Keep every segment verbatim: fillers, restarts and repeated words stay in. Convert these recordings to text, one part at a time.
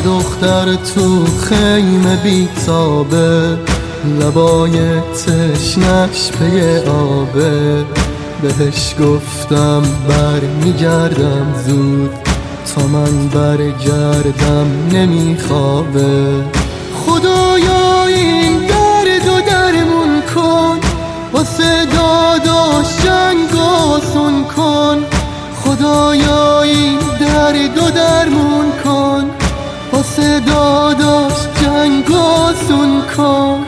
دختر تو خیمه بیتابه، لبای تشنش پی آبه. بهش گفتم بر میگردم زود، تا من برگردم نمیخوابه. خدایا این درد و درمون کن، واسه داداش جنگ آسون کن. خدایا این درد و درمون کن، واسه داداش جنگ آسون کن.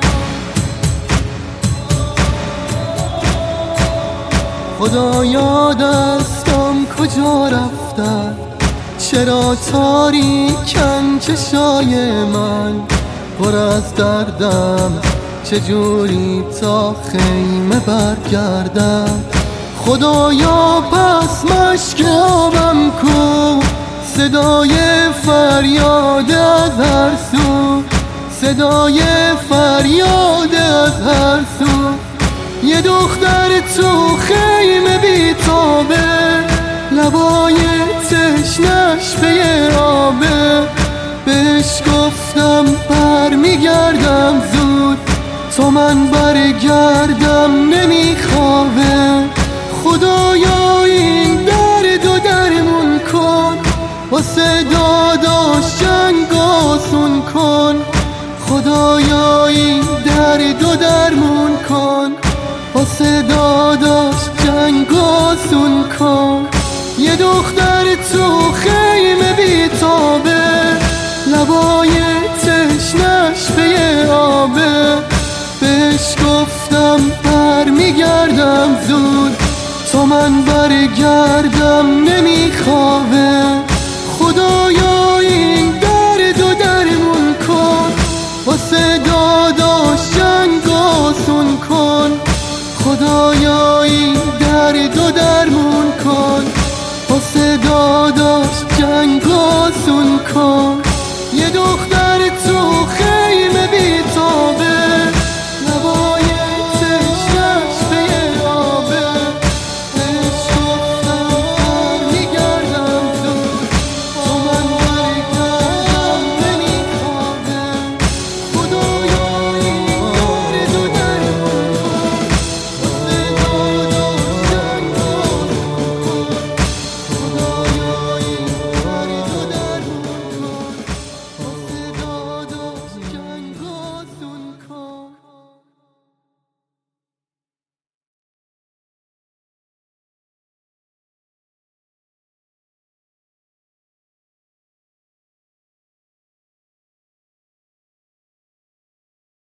خدایا دستم کجا رفتن، چرا تاریکن چشای من؟ پر از دردم چجوری تا خیمه برگردم؟ خدایا پس مشک آبم کو، صدای فریاد از هر سو، صدای فریاد از هر سو. یه دختر تو خیمه بیتابه، لبای تشنش پی آبه. بهش گفتم بر میگردم زود، تا من برگردم نمیخوابه. خدایا این درد و درمون کن، واسه داداش جنگ آسون کن. خدایا این درد و درمون کن، واسه داداش جنگ آسون کن. یه دختر تو خیمه بیتابه، لبای تشنش پی آبه. بهش گفتم بر میگردم زود، تا من برگردم نمیخوابه. خدایا این درد و درمون کن، واسه داداش جنگ آسون کن. خدایا این درد و درمون کن، واسه داداش